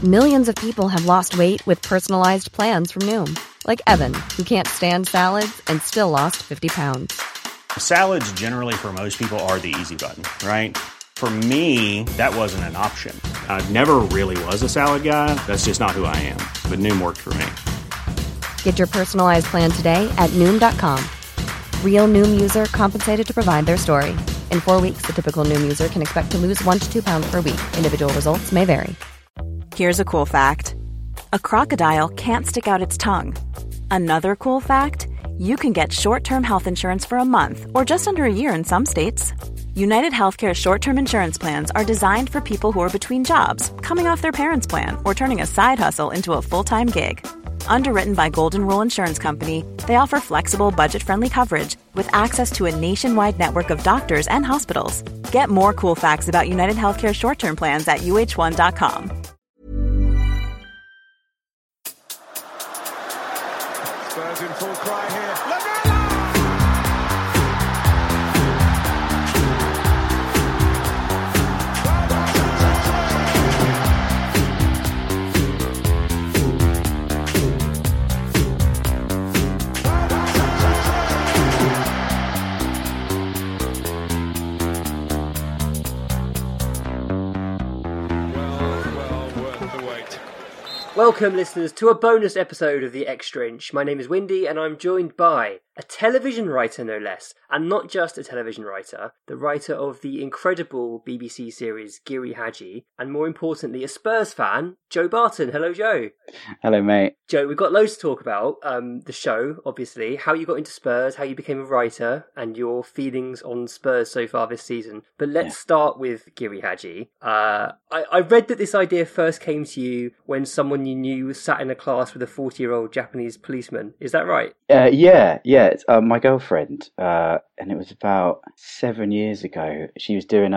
Millions of people have lost weight with personalized plans from Noom. Like Evan, who can't stand salads and still lost 50 pounds. Salads generally for most people are the easy button, right? For me, that wasn't an option. I never really was a salad guy. That's just not who I am. But Noom worked for me. Get your personalized plan today at Noom.com. Real Noom user compensated to provide their story. In 4 weeks, the typical Noom user can expect to lose 1 to 2 pounds per week. Individual results may vary. Here's a cool fact. A crocodile can't stick out its tongue. Another cool fact, you can get short-term health insurance for a month or just under a year in some states. United Healthcare short-term insurance plans are designed for people who are between jobs, coming off their parents' plan, or turning a side hustle into a full-time gig. Underwritten by Golden Rule Insurance Company, they offer flexible, budget-friendly coverage with access to a nationwide network of doctors and hospitals. Get more cool facts about United Healthcare short-term plans at uh1.com. Spurs in full cry here. Welcome, listeners, to a bonus episode of The Extra Inch. My name is Windy, and I'm joined by a television writer, no less, and not just a television writer, the writer of the incredible BBC series Giri Haji, and more importantly, a Spurs fan, Joe Barton. Hello, Joe. Hello, mate. Joe, we've got loads to talk about. The show, obviously, how you got into Spurs, how you became a writer, and your feelings on Spurs so far this season. But let's start with Giri Haji. I read that this idea first came to you when someone you knew was sat in a class with a 40-year-old Japanese policeman. Is that right? Yeah. It's, my girlfriend, and it was about 7 years ago. She was doing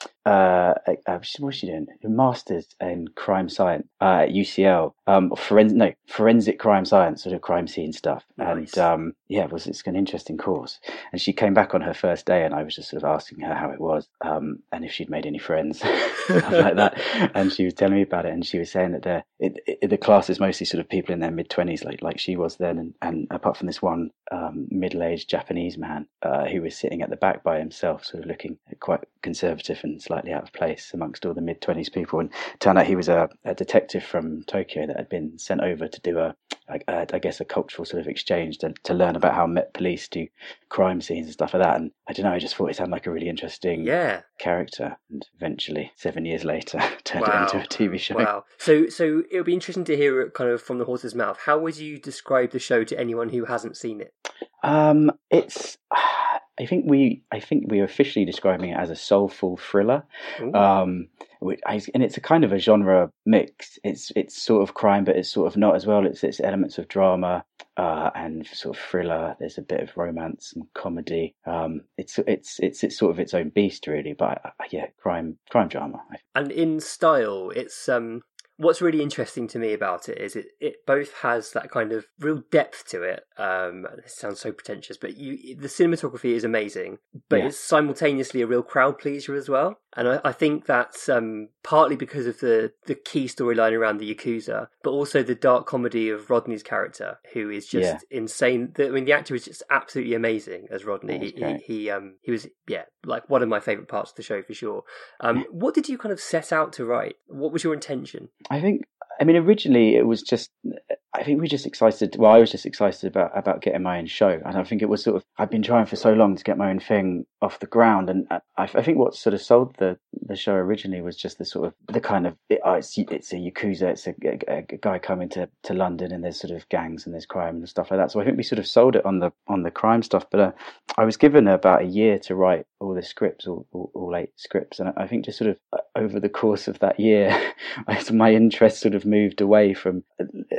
what was she doing? A master's in crime science at UCL. Forensic crime science, sort of crime scene stuff. Nice. And it's an interesting course. And she came back on her first day, and I was just sort of asking her how it was, and if she'd made any friends, stuff like that. And she was telling me about it, and she was saying that the class is mostly sort of people in their mid-20s, like she was then, and apart from this one middle-aged Japanese man who was sitting at the back by himself, sort of looking quite conservative and slightly out of place amongst all the mid-20s people. And it turned out he was a detective from Tokyo that had been sent over to do a cultural sort of exchange to learn about how Met Police do crime scenes and stuff like that. And I don't know, I just thought it sounded like a really interesting character. And eventually, 7 years later, turned it into a TV show. Wow. So it'll be interesting to hear it kind of from the horse's mouth. How would you describe the show to anyone who hasn't seen it? It's... I think we are officially describing it as a soulful thriller, and it's a kind of a genre mix. It's sort of crime, but it's sort of not as well. It's elements of drama and sort of thriller. There's a bit of romance and comedy. It's sort of its own beast, really. But crime drama. And in style, it's what's really interesting to me about it is it both has that kind of real depth to it. This sounds so pretentious, but the cinematography is amazing, but it's simultaneously a real crowd pleaser as well. And I think that's partly because of the key storyline around the Yakuza, but also the dark comedy of Rodney's character, who is just insane. The actor is just absolutely amazing as Rodney. He was like one of my favourite parts of the show for sure. What did you kind of set out to write? What was your intention? Originally it was just, I think we were just excited. Well, I was just excited about getting my own show, and I think it was sort of, I've been trying for so long to get my own thing off the ground, and I think what sort of sold the show originally was just the sort of the kind of it's a Yakuza, it's a guy coming to London, and there's sort of gangs and there's crime and stuff like that. So I think we sort of sold it on the crime stuff. But I was given about a year to write all the scripts, all 8 scripts, and I think just sort of over the course of that year, my interest sort of moved away from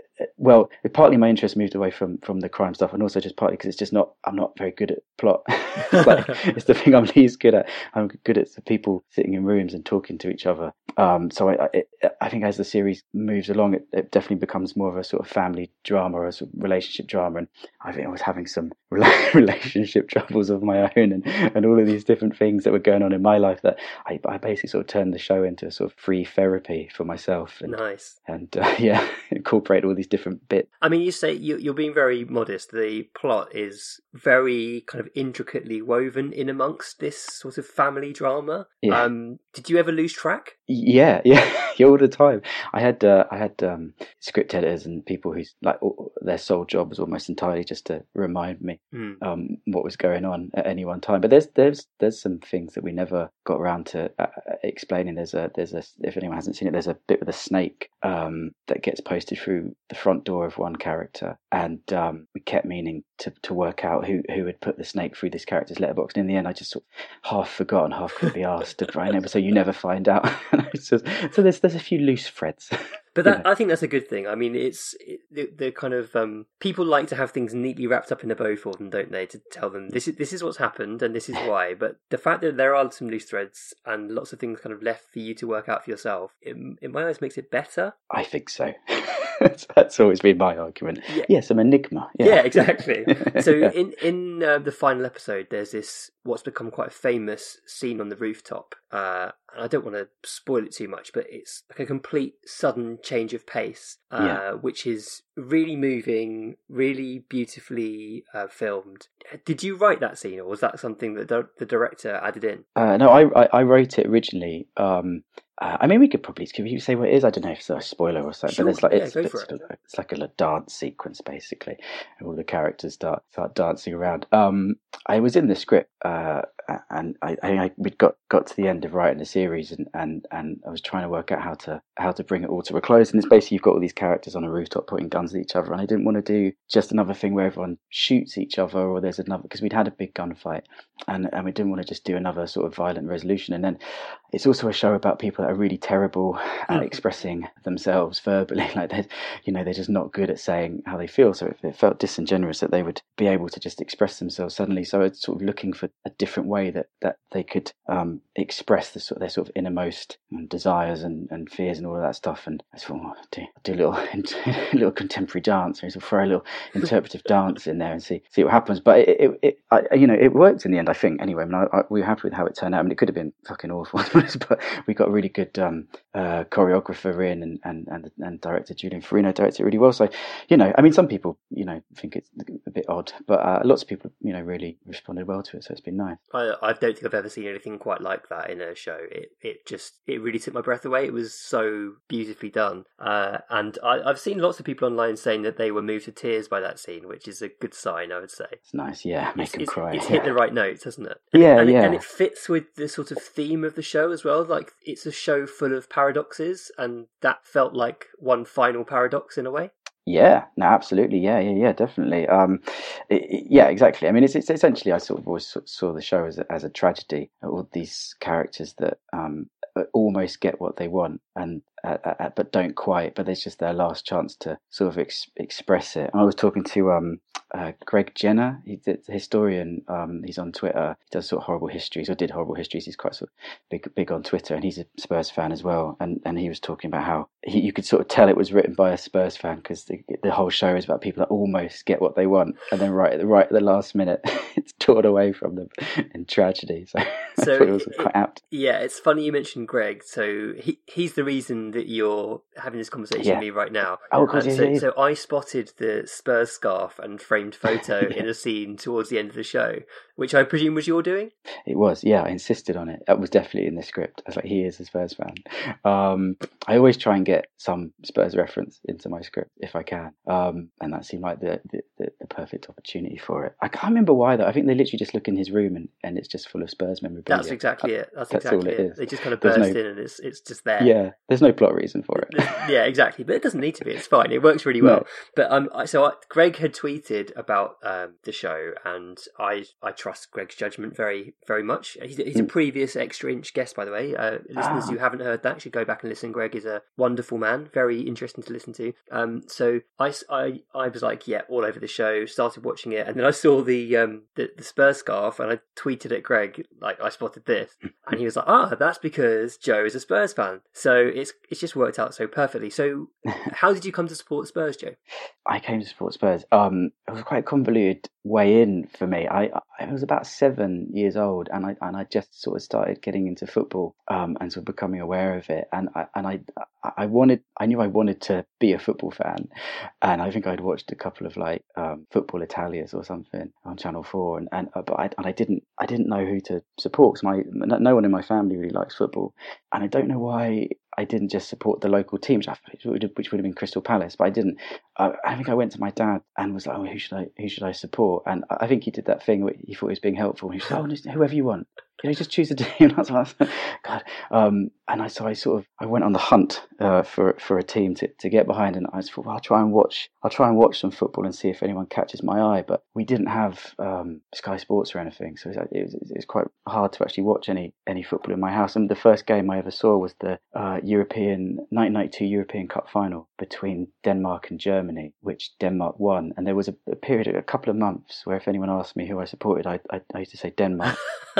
well, partly my interest moved away from the crime stuff, and also just partly because it's just not, I'm not very good at plot. It's the thing I'm least good at. I'm good at the people sitting in rooms and talking to each other. So I think as the series moves along, it definitely becomes more of a sort of family drama or a sort of relationship drama. And I think I was having some relationship troubles of my own, and all of these different things that were going on in my life, that I basically sort of turned the show into a sort of free therapy for myself. And, nice. And incorporate all these different bits. I mean, you say you're being very modest. The plot is very kind of intricately woven in amongst this sort of family drama. Yeah. Did you ever lose track? Yeah, all the time. I had script editors and people whose like their sole job was almost entirely just to remind me what was going on at any one time. But there's some things that we never got around to explaining. There's a if anyone hasn't seen it, there's a bit with a snake that gets posted through the front door of one character, and we kept meaning to work out who had put the snake through this character's letterbox. And in the end, I just sort of half forgot and half couldn't be asked to write it, so you never find out. So there's a few loose threads. But that, I think that's a good thing. I mean, it's the kind of people like to have things neatly wrapped up in a bow for them, don't they? To tell them this is what's happened and this is why. But the fact that there are some loose threads and lots of things kind of left for you to work out for yourself, in my eyes, makes it better. I think so. That's always been my argument. Yeah. Yes, I'm enigma. Yeah, exactly. So in the final episode, there's this what's become quite a famous scene on the rooftop. And I don't want to spoil it too much, but it's like a complete sudden change of pace, which is really moving, really beautifully filmed. Did you write that scene, or was that something that the director added in? No, I wrote it originally. I mean, we could you say what it is? I don't know if it's a spoiler or something, sure. But it's like a dance sequence basically, and all the characters start dancing around. I was in the script, and we'd got to the end of writing the series, and I was trying to work out how to bring it all to a close. And it's basically you've got all these characters on a rooftop pointing guns at each other, and I didn't want to do just another thing where everyone shoots each other, or there's another, because we'd had a big gunfight, and we didn't want to just do another sort of violent resolution. And then it's also a show about people that are really terrible at expressing themselves verbally, like they're just not good at saying how they feel. So it felt disingenuous that they would be able to just express themselves suddenly. So it's sort of looking for a different way that they could express their sort of innermost desires and fears and all of that stuff. And I thought, do a little contemporary dance, or sort of throw a little interpretive dance in there and see what happens. But it worked in the end, I think. Anyway, we were happy with how it turned out. I mean, it could have been fucking awful, but we got a really good choreographer in, and director Julian Farino directed it really well. So, I mean, some people, think it's a bit odd, but lots of people, really responded well to it. So it's been nice. I don't think I've ever seen anything quite like that in a show. It really took my breath away. It was so beautifully done. And I've seen lots of people online saying that they were moved to tears by that scene, which is a good sign, I would say. It's nice, yeah. Make them cry. It's hit the right notes, hasn't it? And it fits with the sort of theme of the show as well. Like, it's a show full of paradoxes, and that felt like one final paradox in a way. Yeah, no, absolutely. Yeah, definitely. Yeah, exactly. I mean, it's essentially, I sort of always saw the show as a tragedy. All these characters that almost get what they want, and but don't quite. But it's just their last chance to sort of express it. And I was talking to Greg Jenner. He's a historian. He's on Twitter. He does sort of horrible histories, or did horrible histories. He's quite sort of big on Twitter, and he's a Spurs fan as well. And he was talking about how you could sort of tell it was written by a Spurs fan, because the whole show is about people that almost get what they want, and then right at the last minute, it's torn away from them in tragedy. So I thought it was quite apt. Yeah, it's funny you mentioned Greg. So he's the reason that you're having this conversation with me right now. Oh, of course, so I spotted the Spurs scarf and framed photo in a scene towards the end of the show, which I presume was your doing? It was, yeah. I insisted on it. That was definitely in the script. I was like, he is a Spurs fan. I always try and get some Spurs reference into my script if I can, and that seemed like the perfect opportunity for it. I can't remember why though. I think they literally just look in his room and it's just full of Spurs memorabilia. That's exactly it. That's all it is. They just kind of There's burst in and it's just there. Yeah, there's no plot reason for it. Yeah, exactly. But it doesn't need to be. It's fine. It works really well. No. But Greg had tweeted about the show, and I trust Greg's judgment very, very much. He's a previous Extra Inch guest, by the way. Listeners who haven't heard that should go back and listen. Greg is a wonderful man, very interesting to listen to. So I was like, yeah, all over the show. Started watching it, and then I saw the Spurs scarf, and I tweeted at Greg like, I spotted this, and he was like, that's because Joe is a Spurs fan. So it's just worked out so perfectly. So how did you come to support Spurs, Joe? I came to support Spurs. It was quite a convoluted way in for me. I was about 7 years old, and I just sort of started getting into football, and sort of becoming aware of it. And I knew I wanted to be a football fan, and I think I'd watched a couple of like Football Italias or something on Channel 4, but I didn't know who to support because no one in my family really likes football, and I don't know why I didn't just support the local teams, which would have been Crystal Palace, but I didn't. I think I went to my dad and was like, "Oh, who should I support?" And I think he did that thing where he thought he was being helpful. And he said, "Oh, whoever you want. Just choose a team." That's what I was like, God. And I went on the hunt for a team to get behind, and I thought, well, I'll try and watch some football and see if anyone catches my eye. But we didn't have Sky Sports or anything, so it was quite hard to actually watch any football in my house. And the first game I ever saw was the 1992 European Cup final between Denmark and Germany, which Denmark won. And there was a period, a couple of months, where if anyone asked me who I supported, I used to say Denmark.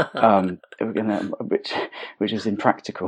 Which was impractical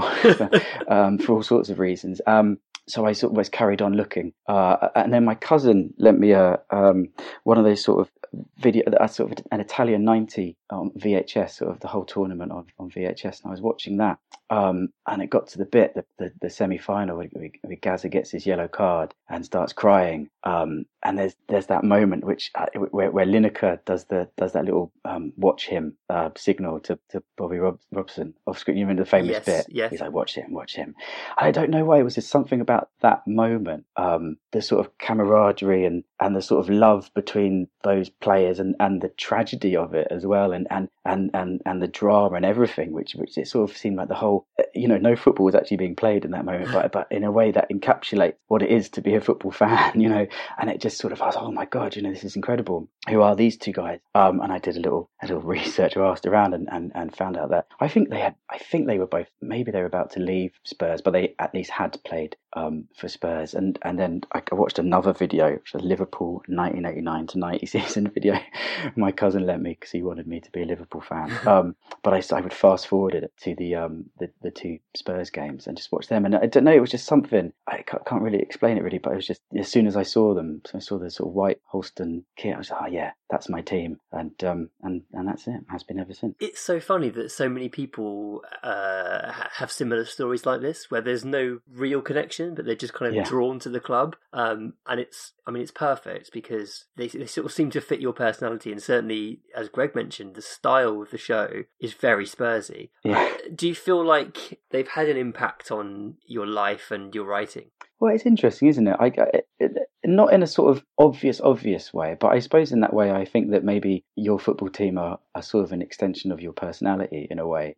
for all sorts of reasons. So I sort of was carried on looking, and then my cousin lent me one of those sort of video, sort of an Italian 90 on VHS, sort of the whole tournament on VHS, and I was watching that. And it got to the bit, the semi-final, where Gazza gets his yellow card and starts crying. And there's that moment where Lineker does that little watch him signal to Bobby Robson off screen. You remember the famous bit? Yes. He's like, watch him. I don't know why, it was just something about that moment, the sort of camaraderie and the sort of love between those players and the tragedy of it as well, and the drama and everything, which it sort of seemed like the whole, no football was actually being played in that moment, but in a way that encapsulates what it is to be a football fan, and it just sort of, I was, oh my God, this is incredible. Who are these two guys? And I did a little research, or asked around and found out that I think they were both, maybe they were about to leave Spurs, but they at least had played for Spurs. And then I watched another video, which was a Liverpool 1989 to 90 season video. My cousin lent me because he wanted me to be a Liverpool fan. But I would fast forward it to the two Spurs games and just watch them. And I don't know, it was just something, I can't really explain it really, but it was just, as soon as I saw them, so I saw the sort of white Holston kit, I was like, oh yeah, that's my team. And that's it. Has been ever since. It's so funny that so many people have similar stories like this, where there's no real connection, but they're just kind of drawn to the club. And it's perfect because they sort of seem to fit your personality, and certainly, as Greg mentioned, the style of the show is very Spursy. Yeah. Do you feel like they've had an impact on your life and your writing? Well, it's interesting, isn't it? Not in a sort of obvious way, but I suppose in that way, I think that maybe your football team are sort of an extension of your personality in a way.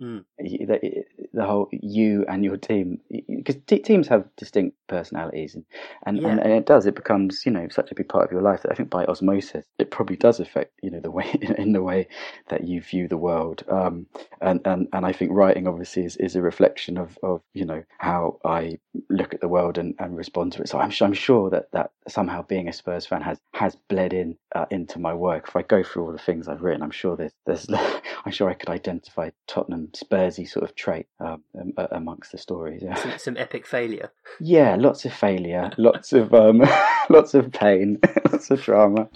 The whole you and your team, because teams have distinct personalities, and it becomes such a big part of your life that I think by osmosis it probably does affect the way in the way that you view the world. And I think writing obviously is a reflection of how I look at the world and respond to it. So I'm sure that somehow being a Spurs fan has bled into my work. If I go through all the things I've written, I'm sure there's I'm sure I could identify Tottenham Spursy sort of trait amongst the stories. Yeah. Some epic failure. Yeah, lots of failure, lots of lots of pain, lots of drama.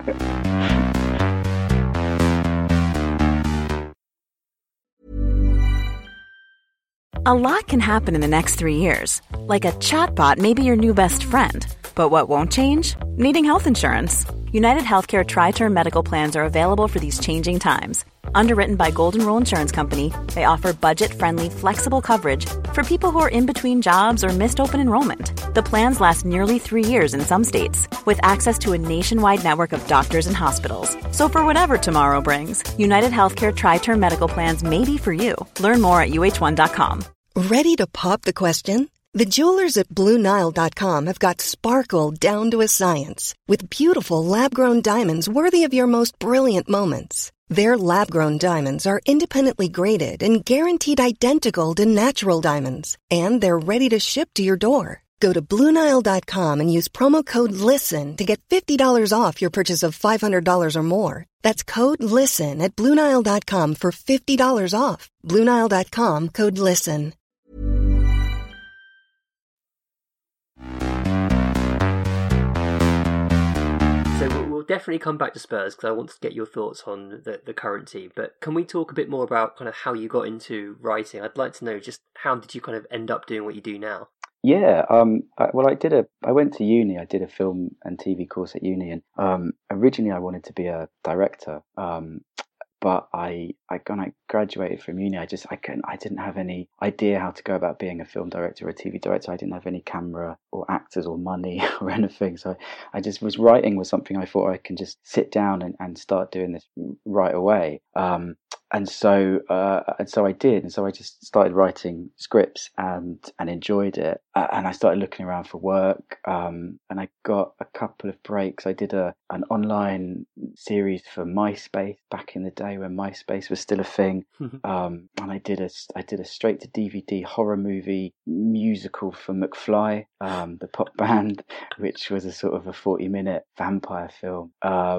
A lot can happen in the next 3 years. Like a chatbot may be your new best friend. But what won't change? Needing health insurance. United Healthcare Tri-Term Medical Plans are available for these changing times. Underwritten by Golden Rule Insurance Company, they offer budget-friendly, flexible coverage for people who are in between jobs or missed open enrollment. The plans last nearly 3 years in some states, with access to a nationwide network of doctors and hospitals. So for whatever tomorrow brings, United Healthcare Tri-Term Medical Plans may be for you. Learn more at uh1.com. Ready to pop the question? The jewelers at BlueNile.com have got sparkle down to a science with beautiful lab-grown diamonds worthy of your most brilliant moments. Their lab-grown diamonds are independently graded and guaranteed identical to natural diamonds, and they're ready to ship to your door. Go to BlueNile.com and use promo code LISTEN to get $50 off your purchase of $500 or more. That's code LISTEN at BlueNile.com for $50 off. BlueNile.com, code LISTEN. So we'll definitely come back to Spurs because I want to get your thoughts on the current team. But can we talk a bit more about kind of how you got into writing? I'd like to know just how did you kind of end up doing what you do now? Yeah, I went to uni. I did a film and TV course at uni, and originally I wanted to be a director. But when I graduated from uni, I didn't have any idea how to go about being a film director or a TV director. I didn't have any camera or actors or money or anything. So I just was writing was something I thought I can just sit down and start doing this right away. And so I did. And so I just started writing scripts and enjoyed it. And I started looking around for work. And I got a couple of breaks. I did an online series for MySpace back in the day when MySpace was still a thing. And I did a straight to DVD horror movie musical for McFly, the pop band, which was a sort of a 40-minute vampire film.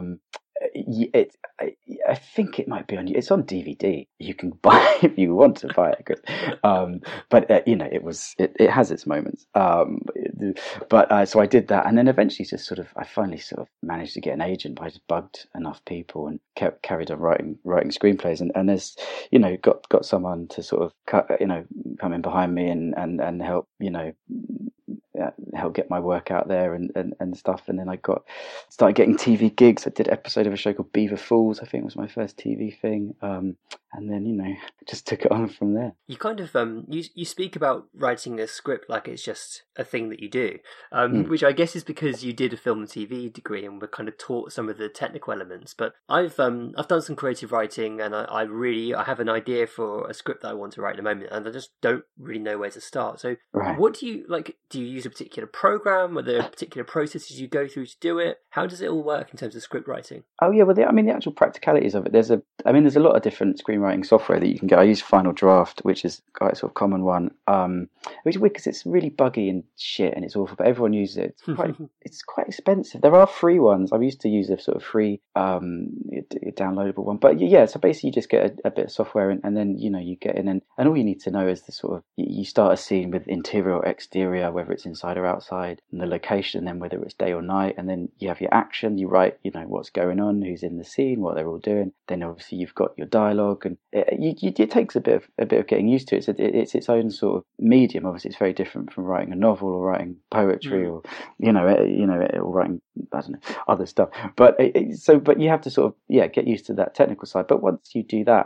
I think it might be it's on DVD. You can buy if you want to buy it. But it has its moments. So I did that, and then eventually I finally managed to get an agent. But I just bugged enough people and carried on writing screenplays, and there's got someone to sort of come in behind me and help help get my work out there and stuff. And then I started getting TV gigs. I did an episode of a show called Beaver Falls, I think was my first TV thing. And then, just took it on from there. You kind of, you speak about writing a script like it's just a thing that you do, which I guess is because you did a film and TV degree and were kind of taught some of the technical elements. But I've done some creative writing, and I have an idea for a script that I want to write at the moment, and I just don't really know where to start. So What do you, do you use a particular program? Are there particular processes you go through to do it? How does it all work in terms of script writing? Oh yeah, well, the actual practicalities of it. There's a lot of different screenwriting software that you can get. I use Final Draft, which is quite a sort of common one, which is weird because it's really buggy and shit and it's awful, but everyone uses it. It's quite expensive. There are free ones. I used to use a sort of free downloadable one, but yeah. So basically, you just get a bit of software and then you get in and all you need to know is the sort of you start a scene with interior or exterior, whether it's inside or outside, and the location, and then whether it's day or night, and then you have your action. You write what's going on, who's in the scene, what they're all doing. Then obviously you've got your dialogue, and it takes a bit of getting used to it. It's its own sort of medium. Obviously, it's very different from writing a novel or writing poetry or or writing other stuff. But you have to sort of get used to that technical side. But once you do that,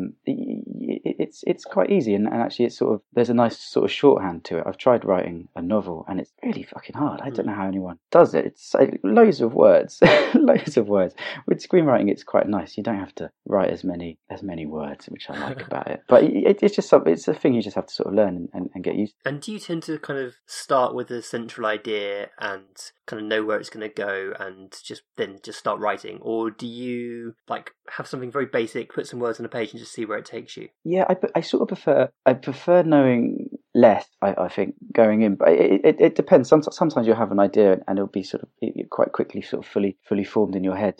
it's quite easy, and actually it's sort of there's a nice sort of shorthand to it. I've tried writing a novel, and it's really fucking hard. I don't know how anyone does it. It's loads of words, loads of words. With screenwriting, it's quite nice. You don't have to write as many words, which I like about it. But it's just something. It's a thing you just have to sort of learn and get used to. And do you tend to kind of start with a central idea and kind of know where it's going to go, and just start writing, or do you have something very basic, put some words on a page, and just see where it takes you? Yeah, I sort of prefer knowing less. I think going in, but it depends. Sometimes you'll have an idea and it'll be sort of quite quickly sort of fully formed in your head.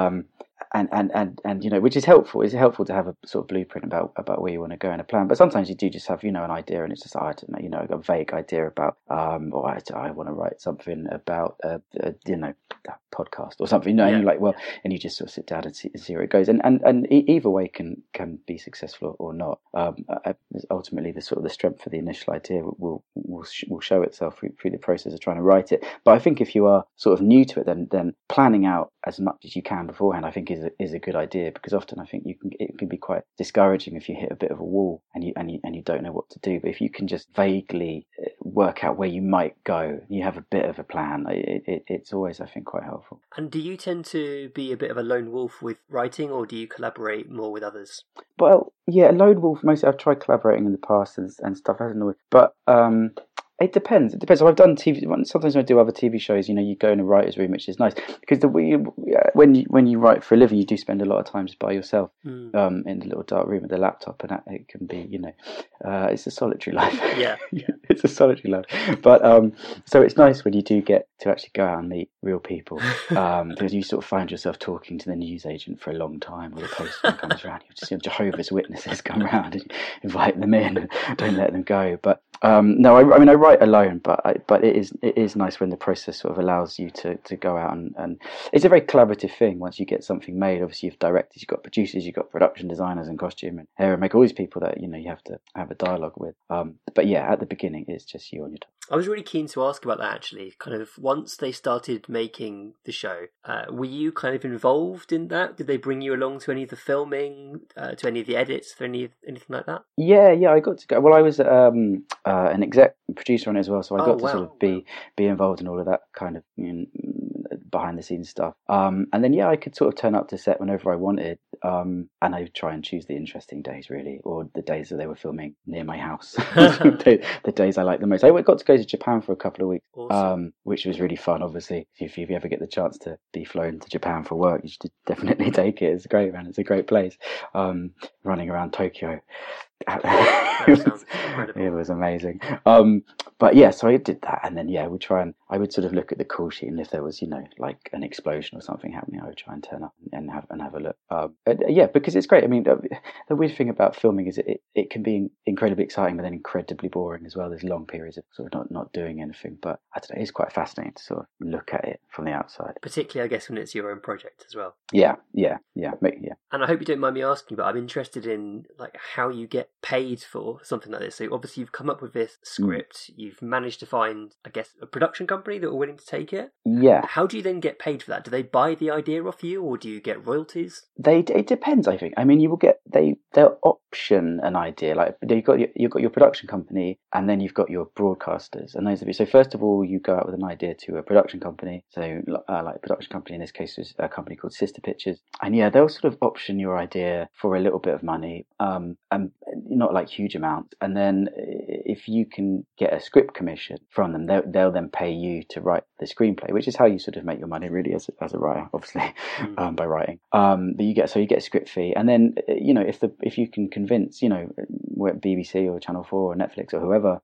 And which is helpful. It's helpful to have a sort of blueprint about where you want to go and a plan. But sometimes you do just have an idea, and it's just I don't know, a vague idea about or I want to write something about a podcast or something. And you're like, well, and you just sort of sit down and see where it goes. And either way can be successful or not. Ultimately, the sort of the strength of the initial idea will show itself through the process of trying to write it. But I think if you are sort of new to it, then planning out as much as you can beforehand, I think is is a good idea, because often I think it can be quite discouraging if you hit a bit of a wall and you don't know what to do. But if you can just vaguely work out where you might go, you have a bit of a plan. It's always, I think, quite helpful. And do you tend to be a bit of a lone wolf with writing, or do you collaborate more with others? Well, yeah, lone wolf. Mostly, I've tried collaborating in the past and stuff hasn't always, but it depends. So I've done TV. Sometimes when I do other TV shows, you go in a writer's room, which is nice, because when you write for a living, you do spend a lot of time just by yourself in the little dark room with the laptop, and it can be, it's a solitary life. Yeah, it's a solitary life. But so it's nice when you do get to actually go out and meet real people, because you sort of find yourself talking to the newsagent for a long time, or the postman comes around. You just see Jehovah's Witnesses come around and invite them in, and don't let them go. But no, I mean I write alone, but it is nice when the process sort of allows you to go out and it's a very collaborative thing. Once you get something made, obviously you've directors, you've got producers, you've got production designers and costume and hair and make, all these people that you have to have a dialogue with. But yeah, at the beginning it's just you on your time. I was really keen to ask about that actually. Kind of once they started making the show, were you kind of involved in that? Did they bring you along to any of the filming, to any of the edits, to anything like that? Yeah, I got to go. Well, I was an exec producer on it as well, so I got to sort of be involved in all of that kind of behind the scenes stuff. And then I could sort of turn up to set whenever I wanted, and I would try and choose the interesting days really, or the days that they were filming near my house. The days I liked the most. I got to go to Japan for a couple of weeks, awesome. Which was really fun. Obviously, if you ever get the chance to be flown to Japan for work, you should definitely take it. It's great, man. It's a great place. Running around Tokyo. It was amazing. But yeah, so I did that, and then I would sort of look at the call sheet, and if there was like an explosion or something happening, I would try and turn up and have a look. Because it's great. I mean, the weird thing about filming is it can be incredibly exciting, but then incredibly boring as well. There's long periods of sort of not doing anything, but I don't know, it's quite fascinating to sort of look at it from the outside. Particularly, I guess, when it's your own project as well. Yeah. And I hope you don't mind me asking, but I'm interested in like how you get paid for something like this. So obviously you've come up with this script, you've managed to find, I guess, a production company that are willing to take it. Yeah. How do you then get paid for that? Do they buy the idea off you, or do you get royalties? It depends, I think. I mean, you will get they'll option an idea. Like you've got your production company, and then you've got your broadcasters, and those of you. So first of all, you go out with an idea to a production company. So like a production company in this case is a company called Sister Pictures, and they'll sort of option your idea for a little bit of money, and not like huge amounts. And then if you can get a script commission from them, they'll then pay you to write the screenplay, which is how you sort of make your money really as a writer, obviously, by writing. But you get a script fee, and then if you can convince BBC or Channel 4 or Netflix or whoever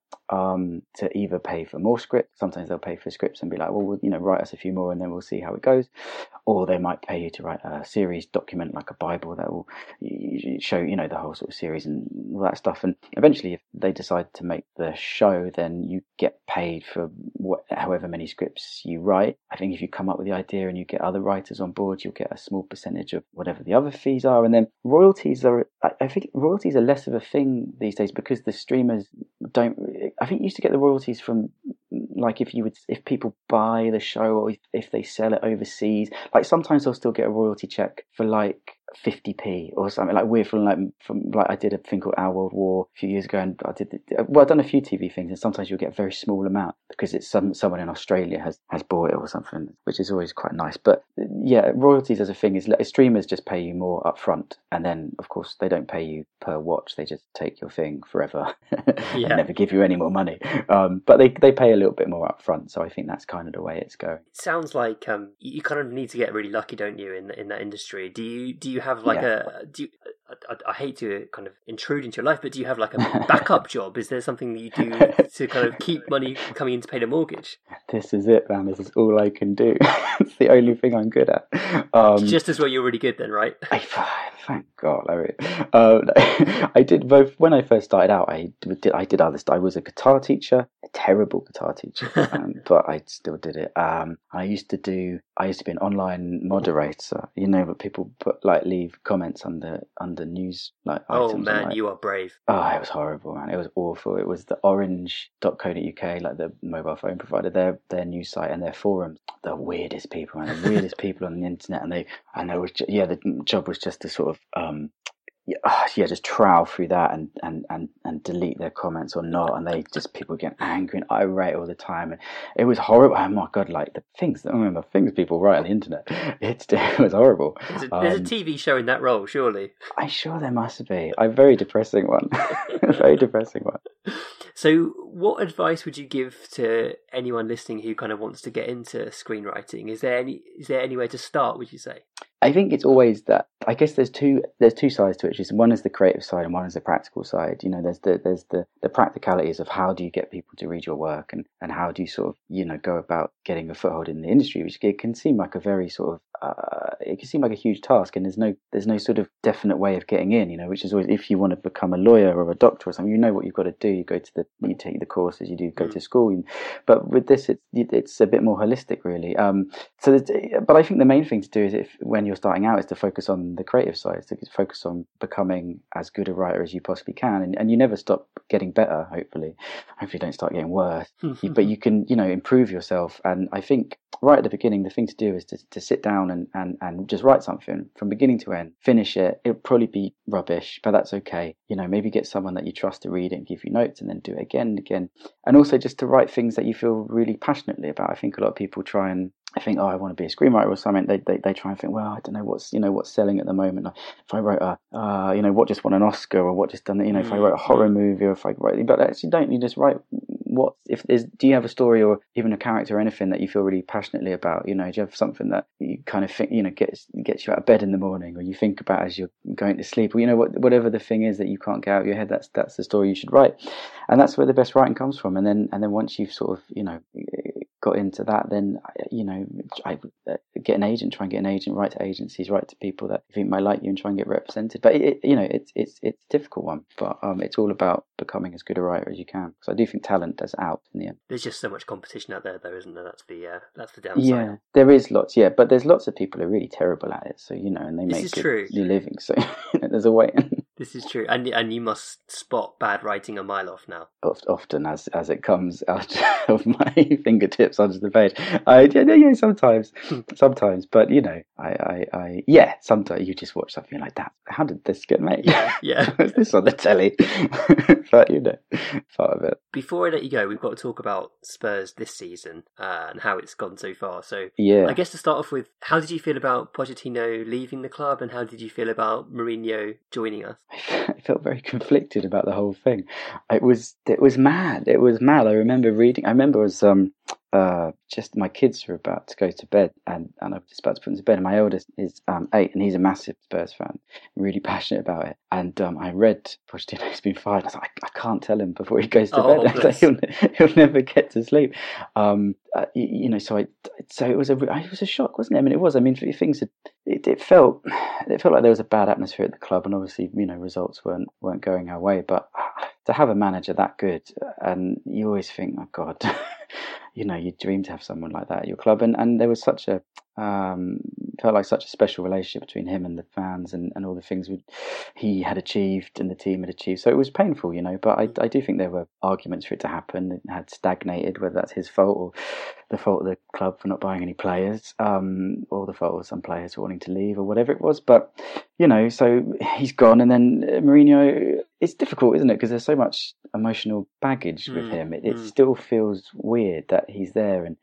to either pay for more scripts. Sometimes they'll pay for scripts and be like, well, write us a few more and then we'll see how it goes. Or they might pay you to write a series document like a Bible that will show the whole sort of series and all that stuff. And eventually, if they decide to make the show, then you get paid for however many scripts you write. I think if you come up with the idea and you get other writers on board, you'll get a small percentage of whatever the other fees are. And then royalties are less of a thing these days, because the streamers don't. I think you used to get the royalties from like if people buy the show, or if they sell it overseas. Like sometimes they'll still get a royalty check for like 50p or something. Like we're from I did a thing called Our World War a few years ago, and I've done a few TV things, and sometimes you'll get a very small amount because it's someone in Australia has bought it or something, which is always quite nice. But yeah, royalties as a thing is streamers just pay you more up front, and then of course they don't pay you per watch, they just take your thing forever and never give you any more money. But they pay a little bit more up front, so I think that's kind of the way it's going. It sounds like you kind of need to get really lucky, don't you, in that industry? Do you have like I hate to kind of intrude into your life, but do you have like a backup job? Is there something that you do to kind of keep money coming in to pay the mortgage? This is it, man. This is all I can do. It's the only thing I'm good at. Just as well you're really good then, right? Thank God. I did both. When I first started out, I did other stuff. I was a guitar teacher, a terrible guitar teacher, but I still did it. I used to be an online moderator, but people leave comments under news like Oh items. man, Like, you are brave. oh, it was horrible, man. It was awful. It was the Orange.co.uk, like the mobile phone provider, their news site and their forums. The weirdest people, man. The weirdest people on the internet, and there was the job was just to sort of just trowel through that and delete their comments or not, and people get angry and irate all the time, and it was horrible. Oh my god, like the things people write on the internet, it was horrible. There's a TV show in that role, surely. I'm sure there must be. A very depressing one. A very depressing one. So what advice would you give to anyone listening who kind of wants to get into screenwriting? Is there any way to start, would you say? I think it's always that. I guess there's two sides to it. One is the creative side, and one is the practical side. You know, there's the practicalities of how do you get people to read your work, and how do you sort of go about getting a foothold in the industry, which it can seem like a very sort of it can seem like a huge task, and there's no sort of definite way of getting in. You know, which is always, if you want to become a lawyer or a doctor or something, you know what you've got to do. You take the courses, you do go to school. But with this, it's a bit more holistic, really. But I think the main thing to do is, when you're starting out, is to focus on the creative side, to focus on becoming as good a writer as you possibly can, and you never stop getting better. Hopefully you don't start getting worse. But you can improve yourself. And I think right at the beginning, the thing to do is to sit down and just write something from beginning to end, finish it. It'll probably be rubbish, but that's okay. Maybe get someone that you trust to read it and give you notes, and then do it again and again. And also just to write things that you feel really passionately about. I think a lot of people try and think, I want to be a screenwriter or something. They try and think, well, I don't know what's selling at the moment. Like, if I wrote what just won an Oscar, or what just done, if I wrote a horror movie, or if I write, but actually don't. You just write do you have a story or even a character or anything that you feel really passionately about? Do you have something that you kind of think, gets you out of bed in the morning, or you think about as you're going to sleep, or whatever the thing is that you can't get out of your head, that's the story you should write. And that's where the best writing comes from. And then once you've sort of got into that, then I get an agent, try and get an agent, write to agencies, write to people that you think might like you, and try and get represented. But it's a difficult one, but it's all about becoming as good a writer as you can. So I do think talent does out in the end. There's just so much competition out there, though, isn't there? That's the downside. Yeah, there is lots. Yeah, but there's lots of people who are really terrible at it. So and they make good living. So there's a way. This is true, and you must spot bad writing a mile off now. Often, as it comes out of my fingertips onto the page. Sometimes, but sometimes you just watch something like that. How did this get made? Yeah. Was this on the telly? But part of it. Before I let you go, we've got to talk about Spurs this season and how it's gone so far. So, yeah, I guess to start off with, how did you feel about Pochettino leaving the club, and how did you feel about Mourinho joining us? I felt very conflicted about the whole thing. It was mad. It was mad. I remember it was just my kids were about to go to bed, and I was just about to put them to bed, and my eldest is 8, and he's a massive Spurs fan, really passionate about it. And I read Pochettino's been fired. I was like, I can't tell him before he goes to bed. Like, he'll never get to sleep. So it was a shock, wasn't it? I mean, it was. I mean, things it felt like there was a bad atmosphere at the club, and obviously, results weren't going our way. But to have a manager that good, and you always think, oh God, you dream to have someone like that at your club, and there was such a felt like such a special relationship between him and the fans, and all the things he had achieved and the team had achieved. So it was painful, but I do think there were arguments for it to happen. It had stagnated, whether that's his fault or the fault of the club for not buying any players, or the fault of some players wanting to leave, or whatever it was. But so he's gone, and then Mourinho. It's difficult, isn't it? Because there's so much emotional baggage with him. It still feels weird that he's there, and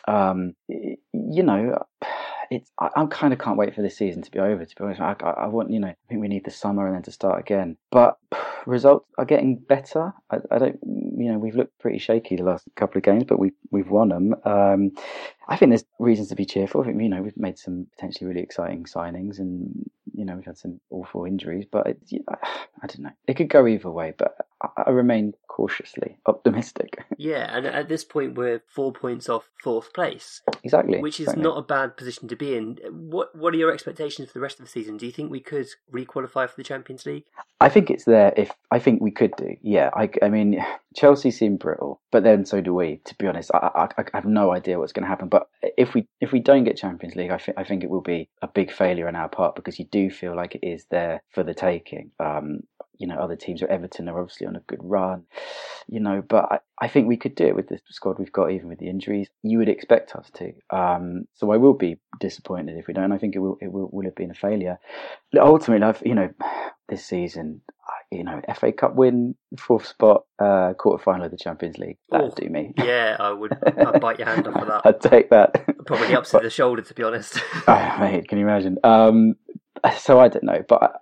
I kind of can't wait for this season to be over. To be honest, I want I think we need the summer and then to start again. But results are getting better. I don't we've looked pretty shaky the last couple of games, but we've won them. I think there's reasons to be cheerful. I think we've made some potentially really exciting signings, and we've had some awful injuries. But I don't know. It could go either way, but I remain cautiously optimistic. Yeah, and at this point we're 4 points off 4th place. Exactly. Which is not a bad position to be in. What are your expectations for the rest of the season? Do you think we could re-qualify for the Champions League? I think it's there. I think we could do. Yeah, I mean, Chelsea seem brittle, but then so do we. To be honest, I have no idea what's going to happen. But if we don't get Champions League, I think it will be a big failure on our part, because you do feel like it is there for the taking. Other teams, or Everton, are obviously on a good run, but I think we could do it with the squad we've got, even with the injuries. You would expect us to. So I will be disappointed if we don't. I think it will have been a failure. Ultimately, this season, FA Cup win, 4th spot, quarter-final of the Champions League. That'd do me. Yeah, I'd bite your hand off for that. I'd take that. Probably up to the shoulder, to be honest. Oh, mate, can you imagine? So I don't know, but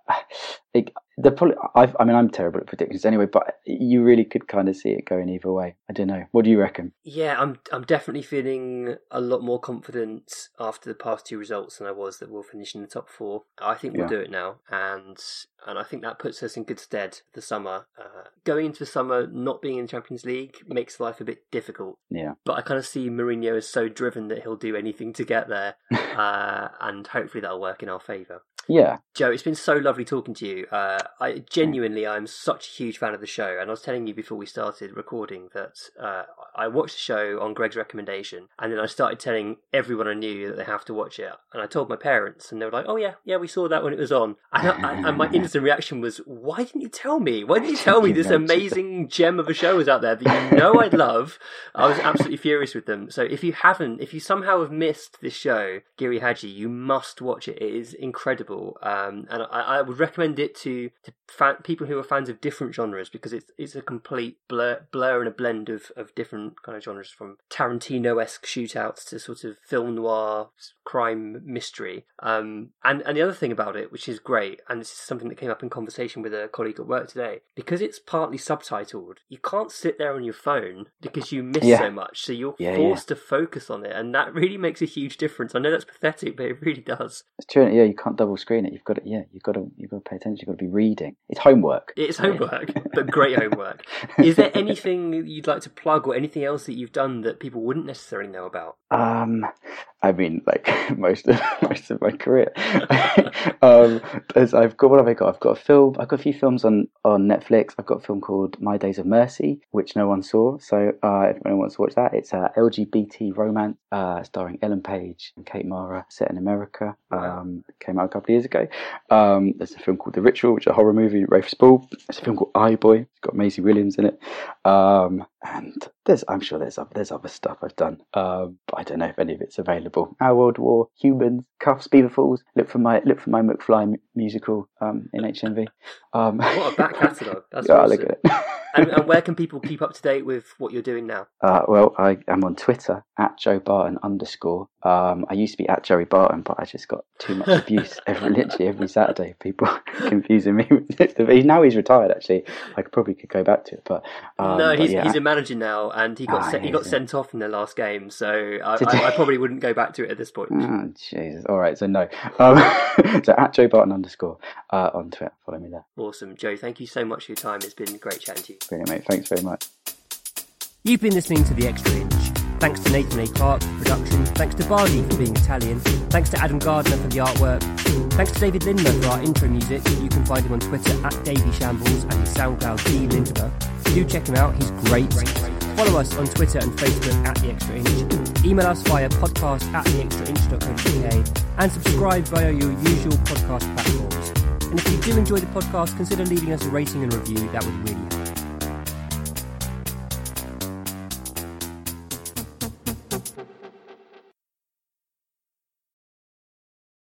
I'm terrible at predictions anyway, but you really could kind of see it going either way. I don't know. What do you reckon? Yeah, I'm definitely feeling a lot more confident after the past 2 results than I was that we'll finish in the top 4. I think we'll do it now, and I think that puts us in good stead for the summer. Going into the summer, not being in the Champions League makes life a bit difficult. Yeah. But I kind of see Mourinho as so driven that he'll do anything to get there, and hopefully that'll work in our favour. Yeah. Joe, it's been so lovely talking to you. I'm such a huge fan of the show, and I was telling you before we started recording that I watched the show on Greg's recommendation, and then I started telling everyone I knew that they have to watch it, and I told my parents, and they were like, oh yeah, we saw that when it was on, and my instant reaction was, why didn't you tell me? Why didn't you tell me this amazing gem of a show was out there that I'd love? I was absolutely furious with them. So if you somehow have missed this show, Giri Haji, you must watch it. It is incredible. And I would recommend it to people who are fans of different genres, because it's a complete blur and a blend of different kind of genres, from Tarantino-esque shootouts to sort of film noir crime mystery. And the other thing about it, which is great, and this is something that came up in conversation with a colleague at work today, because it's partly subtitled, you can't sit there on your phone because you miss so much, so you're forced to focus on it, and that really makes a huge difference. I know that's pathetic, but it really does. It's true. Yeah, you can't double screen it. You've got to pay attention. You've got to be reading. It's homework. It's homework, but great homework. Is there anything you'd like to plug, or anything else that you've done that people wouldn't necessarily know about? I mean, like most of my career. I've got a film. I've got a few films on Netflix. I've got a film called My Days of Mercy, which no one saw. So if anyone wants to watch that, it's a LGBT romance starring Ellen Page and Kate Mara, set in America. Wow. Came out a couple of years ago. There's a film called The Ritual, which is a horror movie, Rafe Spall. There's a film called I Boy. It's got Maisie Williams in it. And I'm sure there's other stuff I've done. But I don't know if any of it's available. Our World War, Humans, Cuffs, Beaver Falls. Look for my McFly musical in HMV. What a back catalogue. That's awesome. Look at it. And where can people keep up to date with what you're doing now? Well, I am on Twitter at Joe Barton _. I used to be at Joey Barton, but I just got too much abuse literally every Saturday. People confusing me with it. Now he's retired. Actually, I probably could go back to it, but he's a manager now, and he got sent off in the last game. So I probably wouldn't go back to it at this point. Oh, Jesus! All right, so no. So at Joe Barton _ on Twitter. Follow me there. Awesome, Joe. Thank you so much for your time. It's been great chatting to you. Brilliant, mate. Thanks very much. You've been listening to The Extra Inch. Thanks to Nathan A. Clark for production. Thanks to Bardi for being Italian. Thanks to Adam Gardner for the artwork. Thanks to David Lindmer for our intro music. You can find him on Twitter at Davy Shambles and his SoundCloud D Lindmer. Do check him out. He's great. Follow us on Twitter and Facebook at The Extra Inch. Email us via podcast@theextrainch.co.uk and subscribe via your usual podcast platforms. And if you do enjoy the podcast, consider leaving us a rating and review. That would really help.